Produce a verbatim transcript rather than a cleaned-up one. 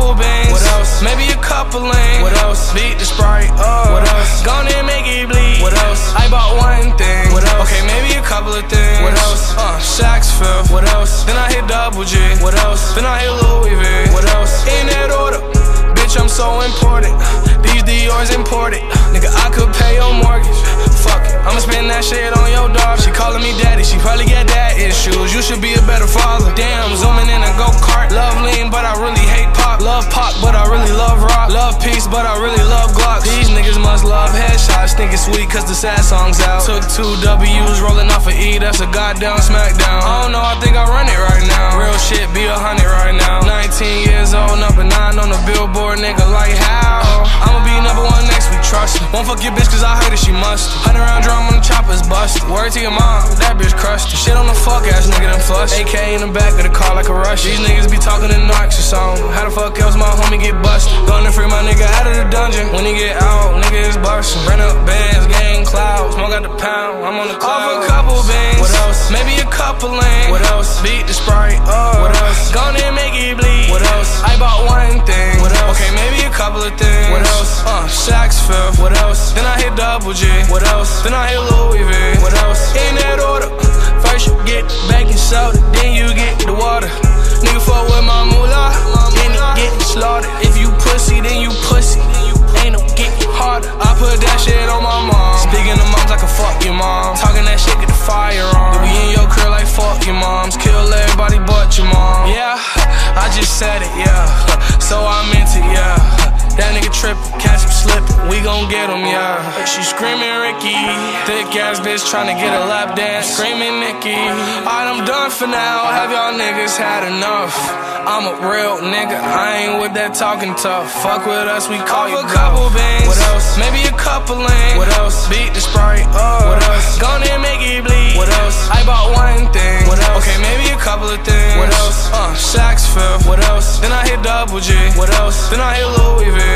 couple beans. What else? Maybe a couple lean. What else? Beat the Sprite up. What else? Gone and make it bleed. What else? I bought one thing. What else? Okay, maybe a couple of things. What else? Uh, Shaq's fifth. What else? Then I hit Double G. What else? Then I hit Louis V. What else? In that order. Bitch, I'm so important. These Dior's imported. Nigga, I could pay your mortgage. Fuck it, I'ma spend that shit on your dog. She calling me daddy, she probably got dad issues. You should be a better father. Damn, zooming in a go-kart. Love lean, but I really hate pop. Love pop, but I really love rock. Love peace, but I really love Glocks. These niggas must love headshots. Think it's sweet cause the sad song's out. Took two W's, rolling off a E, that's a goddamn smackdown. I don't know, I think I run it right now. Real shit, be a hundred right now. nineteen years old, number nine on the billboard, nigga, like how? I'ma be number one next week, trust me. Won't fuck your bitch cause I heard that she must. Hundred round drum on the chopper's busted. Word to your mom, that bitch crushed. Shit on the fuck ass nigga done flush. A K in the back of the car like a rush. These niggas be talking in narcs or something. How the fuck else my homie get busted? Gonna free my nigga out of the dungeon. When he get out, nigga is bustin'. Run up bands, gang clouds. Smoke out the pound, I'm on the cloud. Off a couple beans. What else? Maybe a couple lean. What else? Beat the Sprite up. What else? Gonna make it bleed. What else? I bought one thing. What else? Okay, maybe a couple of things. What else? Uh, Shaq's fifth. What else? Then I hit Double G. What else? Then I hit Louis V. What else? In that order. First you get the baking soda, then you get the water. Nigga fuck with my moolah, then he get slaughtered. If you pussy, then you pussy. Ain't no getting harder. I put that shit on my mom. Speaking to moms, I can fuck your mom. Talking that shit, get the fire on. We in your crib like fuck your moms. Kill everybody but your mom. Yeah, I just said it, yeah. So I meant it, yeah. That nigga trippin', catch him slippin', we gon' get him, yeah. She screamin' Ricky, thick ass bitch tryna get a lap dance, screamin' Nicki. Alright, I'm done for now, have y'all niggas had enough? I'm a real nigga, I ain't with that talking tough. Fuck with us, we call you a couple beans. What else? Maybe a couple lean. What else? Beat the Sprite up. What else? Gone and make it bleed. What else? I bought one thing. What else? Okay, maybe a couple of things. What else? Uh, Shaq's fifth. What else? Then I hit Double G. What else? Then I hit Louis V.